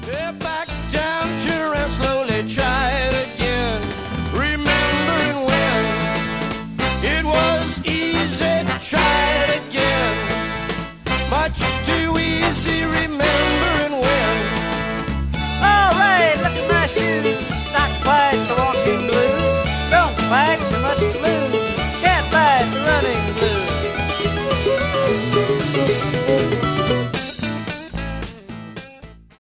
Yeah, back down, children, slowly try it again. Remembering when it was